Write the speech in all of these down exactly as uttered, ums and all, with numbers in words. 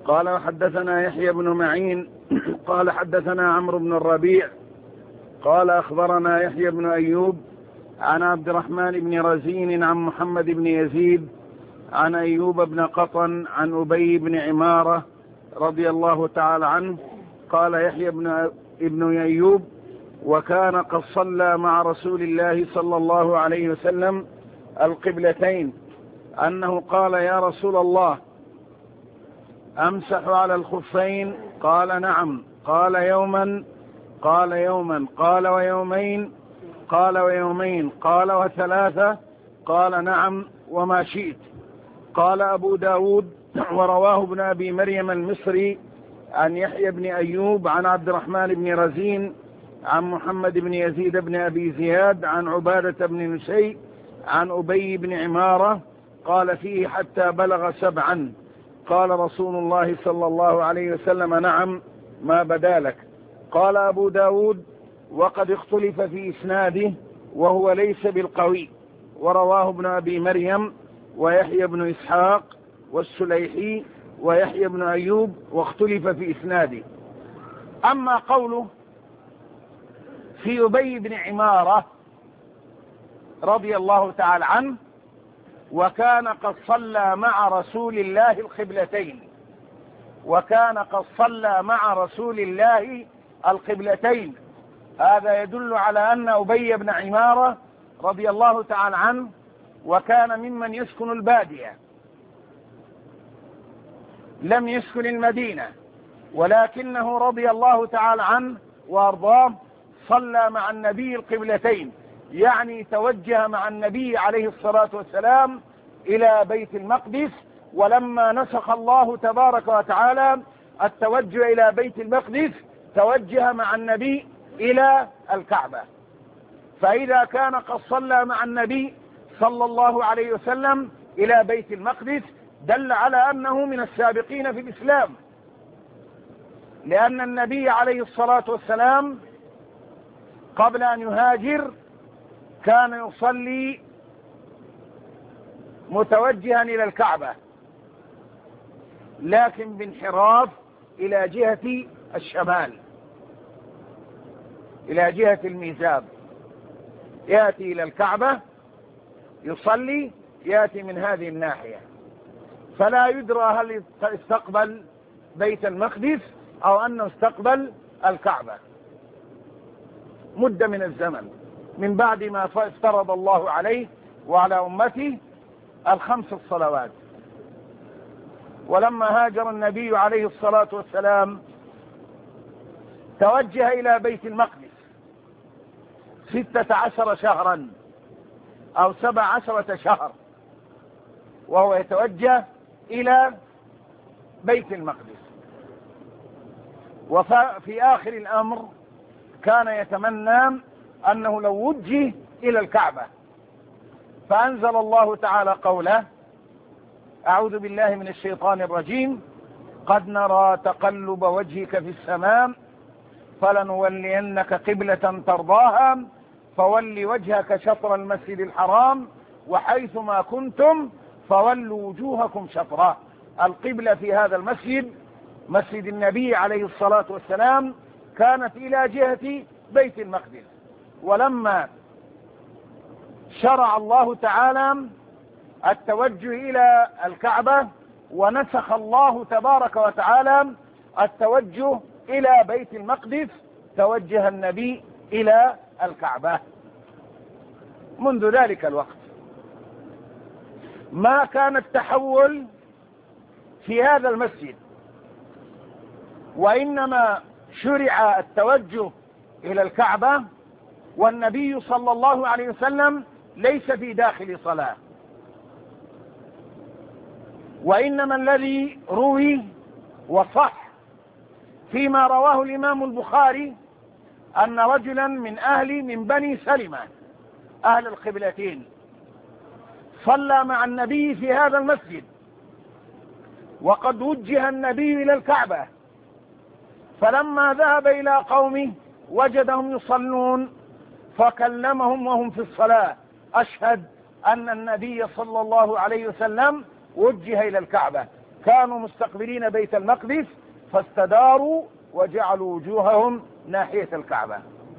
قال حدثنا يحيى بن معين قال حدثنا عمرو بن الربيع قال أخبرنا يحيى بن أيوب عن عبد الرحمن بن رزين عن محمد بن يزيد عن أيوب بن قطن عن أبي بن عمارة رضي الله تعالى عنه قال يحيى بن ابن أيوب: وكان قد صلى مع رسول الله صلى الله عليه وسلم القبلتين، أنه قال: يا رسول الله، أمسح على الخفين؟ قال: نعم. قال: يوما؟ قال: يوما. قال: ويومين؟ قال: ويومين. قال: وثلاثة؟ قال: نعم، وما شئت. قال أبو داود: ورواه ابن أبي مريم المصري عن يحيى بن أيوب عن عبد الرحمن بن رزين عن محمد بن يزيد بن أبي زياد عن عبادة بن نسي عن أبي بن عمارة قال فيه: حتى بلغ سبعا. قال رسول الله صلى الله عليه وسلم: نعم، ما بدا لك. قال أبو داود: وقد اختلف في إسناده وهو ليس بالقوي، ورواه ابن أبي مريم ويحيى بن إسحاق والسليحي ويحيى بن أيوب، واختلف في إسناده. أما قوله في أبي بن عمارة رضي الله تعالى عنه: وكان قد صلى مع رسول الله القبلتين، وكان قد صلى مع رسول الله القبلتين، هذا يدل على أن أبي بن عمارة رضي الله تعالى عنه وكان ممن يسكن البادية، لم يسكن المدينة، ولكنه رضي الله تعالى عنه وأرضاه صلى مع النبي القبلتين، يعني توجه مع النبي عليه الصلاة والسلام إلى بيت المقدس. ولما نسخ الله تبارك وتعالى التوجه إلى بيت المقدس توجه مع النبي إلى الكعبة. فإذا كان قد صلى مع النبي صلى الله عليه وسلم إلى بيت المقدس دل على أنه من السابقين في الإسلام، لأن النبي عليه الصلاة والسلام قبل أن يهاجر كان يصلي متوجها إلى الكعبة، لكن بانحراف إلى جهة الشمال، إلى جهة الميزاب. يأتي إلى الكعبة يصلي، يأتي من هذه الناحية، فلا يدرى هل استقبل بيت المقدس أو أنه استقبل الكعبة مدة من الزمن من بعد ما افترض الله عليه وعلى أمته الخمس الصلوات. ولما هاجر النبي عليه الصلاة والسلام توجه إلى بيت المقدس ستة عشر شهرا أو سبع عشرة شهر وهو يتوجه إلى بيت المقدس. وفي آخر الأمر كان يتمنى أنه لو وجه إلى الكعبة، فأنزل الله تعالى قوله: أعوذ بالله من الشيطان الرجيم: قد نرى تقلب وجهك في السماء فلنولينك قبلة ترضاها فول وجهك شطر المسجد الحرام وحيث ما كنتم فولوا وجوهكم شطره. القبلة في هذا المسجد مسجد النبي عليه الصلاة والسلام كانت إلى جهة بيت المقدس. ولما شرع الله تعالى التوجه إلى الكعبة ونسخ الله تبارك وتعالى التوجه إلى بيت المقدس توجه النبي إلى الكعبة. منذ ذلك الوقت ما كان التحول في هذا المسجد، وإنما شرع التوجه إلى الكعبة والنبي صلى الله عليه وسلم ليس في داخل صلاة، وإنما الذي روي وصح فيما رواه الإمام البخاري أن رجلا من أهل من بني سلمة أهل القبلتين صلى مع النبي في هذا المسجد، وقد وجه النبي إلى الكعبة، فلما ذهب إلى قومه وجدهم يصلون فكلمهم وهم في الصلاة: أشهد أن النبي صلى الله عليه وسلم وجه إلى الكعبة. كانوا مستقبلين بيت المقدس فاستداروا وجعلوا وجوههم ناحية الكعبة.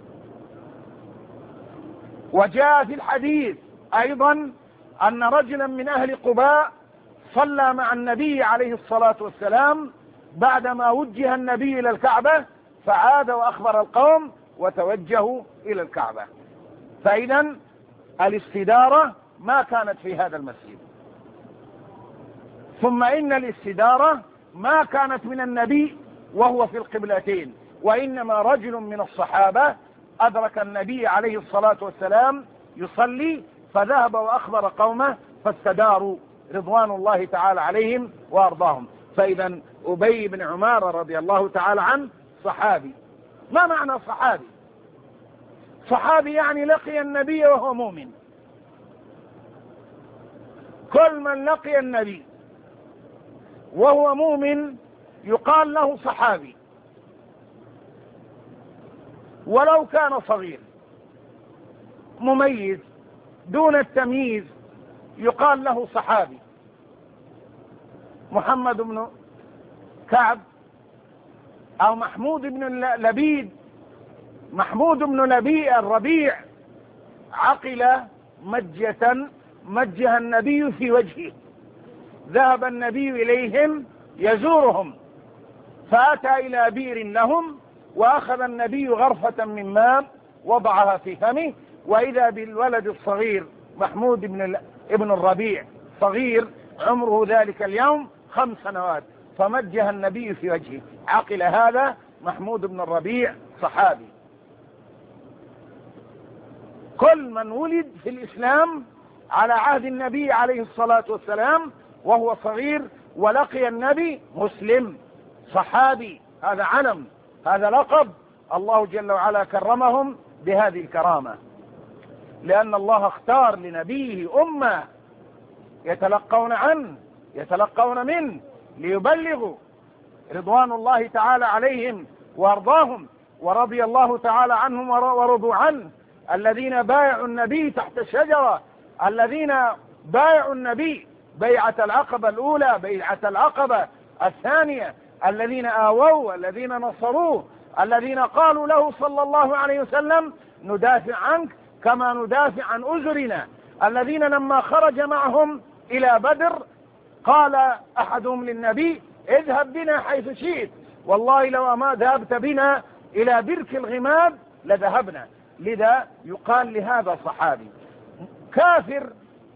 وجاء في الحديث أيضا أن رجلا من أهل قباء صلى مع النبي عليه الصلاة والسلام بعدما وجه النبي إلى الكعبة، فعاد وأخبر القوم وتوجهوا إلى الكعبة. فإذا الاستدارة ما كانت في هذا المسجد. ثم إن الاستدارة ما كانت من النبي وهو في القبلتين، وإنما رجل من الصحابة أدرك النبي عليه الصلاة والسلام يصلي فذهب وأخبر قومه فاستداروا رضوان الله تعالى عليهم وأرضاهم. فإذا أبي بن عمارة رضي الله تعالى عنه صحابي. ما معنى صحابي؟ صحابي يعني لقي النبي وهو مؤمن. كل من لقي النبي وهو مؤمن يقال له صحابي، ولو كان صغير مميز دون التمييز يقال له صحابي. محمد بن كعب أو محمود بن لبيد محمود بن لبيد الربيع عقل مجة مجها النبي في وجهه، ذهب النبي إليهم يزورهم فأتى إلى بئر لهم وأخذ النبي غرفة من ماء وضعها في فمه، وإذا بالولد الصغير محمود بن ابن الربيع صغير عمره ذلك اليوم خمس سنوات، فمجها النبي في وجهه. عقل هذا محمود بن الربيع صحابي. كل من ولد في الإسلام على عهد النبي عليه الصلاة والسلام وهو صغير ولقي النبي مسلم صحابي. هذا علم، هذا لقب الله جل وعلا كرمهم بهذه الكرامة، لأن الله اختار لنبيه أمة يتلقون عنه يتلقون منه ليبلغوا رضوان الله تعالى عليهم وارضاهم، ورضي الله تعالى عنهم ورضوا عنه. الذين بايعوا النبي تحت الشجرة، الذين بايعوا النبي بيعة العقبة الأولى، بيعة العقبة الثانية، الذين آووا، الذين نصروه، الذين قالوا له صلى الله عليه وسلم ندافع عنك كما ندافع عن أزرنا، الذين لما خرج معهم إلى بدر قال أحدهم للنبي اذهب بنا حيث شئت، والله لو ما ذهبت بنا إلى برك الغماد لذهبنا. لذا يقال لهذا صحابي. كافر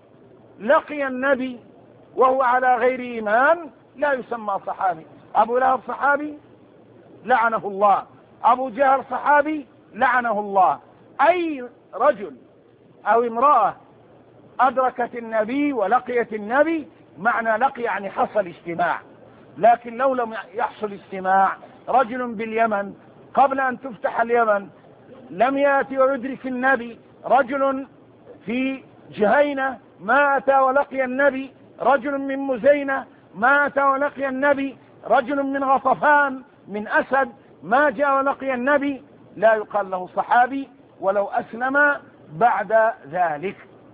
لقي النبي وهو على غير إيمان لا يسمى صحابي. أبو لهب صحابي لعنه الله، أبو جهل صحابي لعنه الله. أي رجل أو امرأة أدركت النبي ولقيت النبي، معنى لقي يعني حصل اجتماع. لكن لو لم يحصل اجتماع، رجل باليمن قبل أن تفتح اليمن لم يأتي ويدرك النبي، رجل في جهينة ما أتى ولقي النبي، رجل من مزينة ما أتى ولقي النبي، رجل من غطفان من أسد ما جاء ولقي النبي، لا يقال له صحابي ولو أسلم بعد ذلك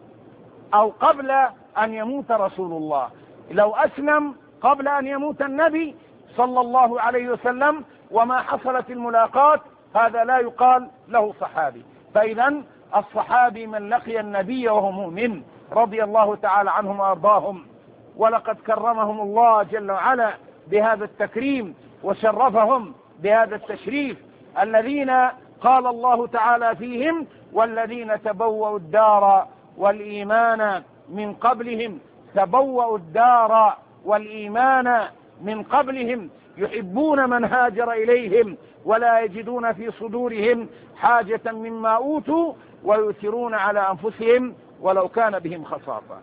أو قبل أن يموت رسول الله. لو أسلم قبل أن يموت النبي صلى الله عليه وسلم وما حصلت الملاقات، هذا لا يقال له صحابي. فإذا الصحابي من لقي النبي وهو مؤمن رضي الله تعالى عنهم وأرضاهم. ولقد كرمهم الله جل وعلا بهذا التكريم وشرفهم بهذا التشريف، الذين قال الله تعالى فيهم والذين تبوأوا الدار والإيمان من قبلهم تبوأوا الدار والإيمان من قبلهم يحبون من هاجر إليهم ولا يجدون في صدورهم حاجة مما أوتوا ويؤثرون على أنفسهم ولو كان بهم خصاصة.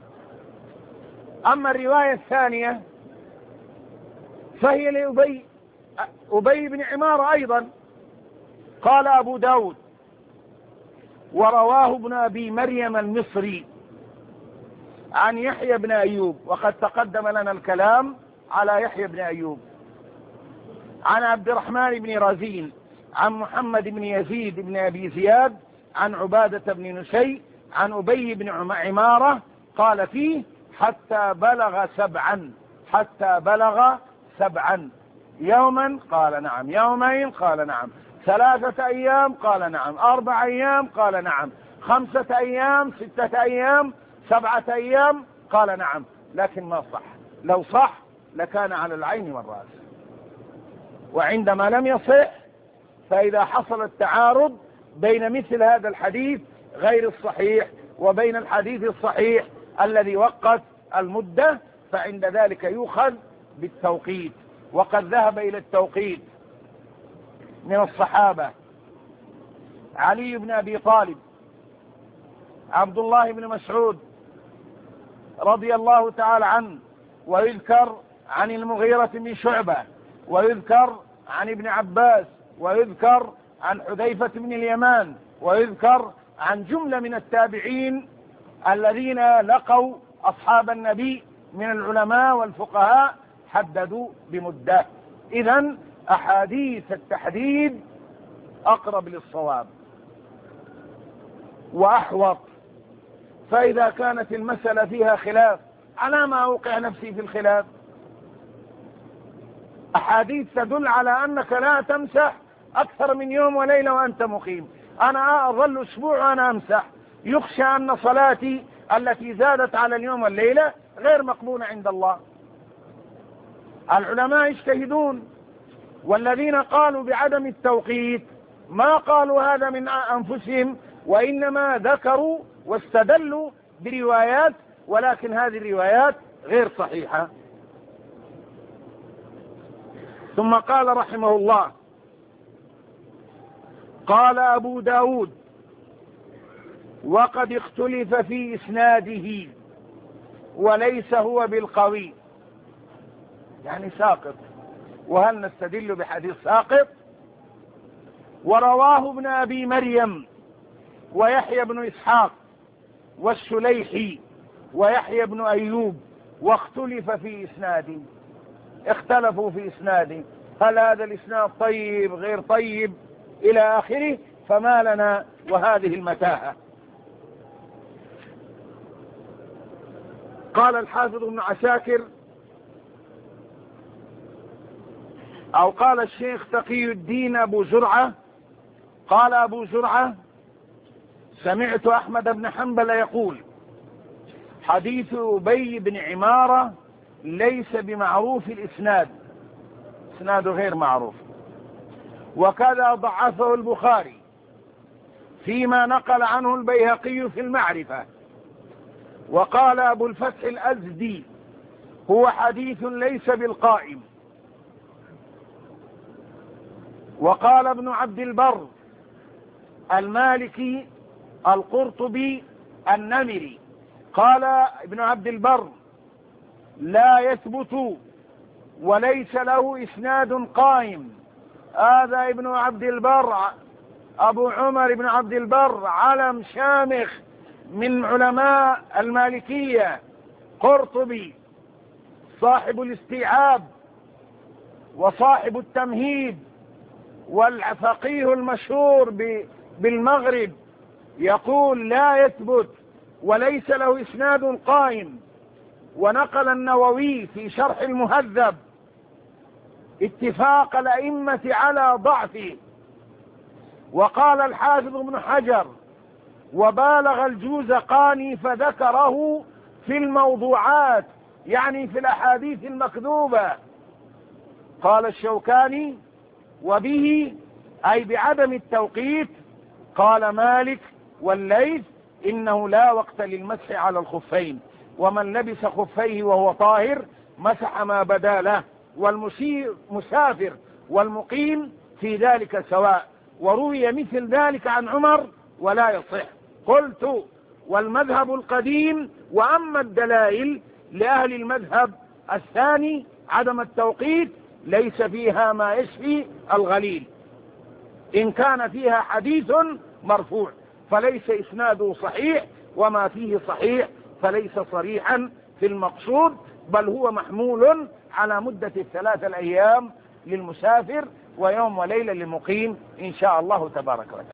أما الرواية الثانية فهي لأبي أبي بن عمارة أيضا. قال أبو داود ورواه ابن أبي مريم المصري عن يحيى بن أيوب، وقد تقدم لنا الكلام على يحيى بن أيوب، عن عبد الرحمن بن رزين عن محمد بن يزيد بن أبي زياد عن عبادة بن نسي عن أبي بن عمارة قال فيه حتى بلغ سبعا حتى بلغ سبعا. يوما قال نعم، يومين قال نعم، ثلاثة أيام قال نعم، أربع أيام قال نعم، خمسة أيام، ستة أيام، سبعة أيام قال نعم. لكن ما صح، لو صح لكان على العين والرأس. وعندما لم يصح، فإذا حصل التعارض بين مثل هذا الحديث غير الصحيح وبين الحديث الصحيح الذي وقت المدة، فعند ذلك يؤخذ بالتوقيت. وقد ذهب إلى التوقيت من الصحابة علي بن أبي طالب، عبد الله بن مسعود رضي الله تعالى عنه، ويذكر عن المغيرة بن شعبة، ويذكر عن ابن عباس، ويذكر عن حذيفة بن اليمان، ويذكر عن جملة من التابعين الذين لقوا أصحاب النبي من العلماء والفقهاء حددوا بمدة. إذن أحاديث التحديد أقرب للصواب وأحوط. فإذا كانت المسألة فيها خلاف، على ما أوقع نفسي في الخلاف؟ أحاديث تدل على أنك لا تمسح أكثر من يوم وليلة وأنت مقيم. أنا أظل أسبوع وأنا أمسح، يخشى أن صلاتي التي زادت على اليوم والليلة غير مقبولة عند الله. العلماء يجتهدون، والذين قالوا بعدم التوقيت ما قالوا هذا من أنفسهم، وإنما ذكروا واستدلوا بروايات، ولكن هذه الروايات غير صحيحة. ثم قال رحمه الله: قال أبو داود: وقد اختلف في إسناده وليس هو بالقوي. يعني ساقط، وهل نستدل بحديث ساقط؟ ورواه ابن أبي مريم ويحيى بن إسحاق والسليحي ويحيى بن أيوب، واختلف في إسناده. اختلفوا في إسناده، هل هذا الإسناد طيب غير طيب إلى آخره، فما لنا وهذه المتاهة. قال الحافظ ابن عساكر، أو قال الشيخ تقي الدين أبو زرعة، قال أبو زرعة: سمعت أحمد بن حنبل يقول: حديث أبي بن عمارة ليس بمعروف الإسناد، إسناده غير معروف، وكذا ضعفه البخاري فيما نقل عنه البيهقي في المعرفة. وقال أبو الفتح الأزدي: هو حديث ليس بالقائم. وقال ابن عبد البر المالكي القرطبي النمري، قال ابن عبد البر: لا يثبت وليس له إسناد قائم. هذا ابن عبد البر أبو عمر بن عبد البر علم شامخ من علماء المالكية، قرطبي صاحب الاستيعاب وصاحب التمهيد والفقيه المشهور بالمغرب، يقول لا يثبت وليس له إسناد قائم. ونقل النووي في شرح المهذب اتفاق الأئمة على ضعفه. وقال الحافظ ابن حجر: وبالغ الجوزقاني فذكره في الموضوعات، يعني في الأحاديث المكذوبة. قال الشوكاني: وبه أي بعدم التوقيت قال مالك والليث: إنه لا وقت للمسح على الخفين، ومن لبس خفيه وهو طاهر مسح ما بدا له، والمسافر والمقيم في ذلك سواء. وروي مثل ذلك عن عمر ولا يصح. قلت: والمذهب القديم. وأما الدلائل لأهل المذهب الثاني عدم التوقيت ليس فيها ما يشفي الغليل. إن كان فيها حديث مرفوع فليس إسناده صحيح، وما فيه صحيح فليس صريحا في المقصود، بل هو محمول على مدة الثلاثة الأيام للمسافر ويوم وليلة للمقيم إن شاء الله تبارك وتعالى.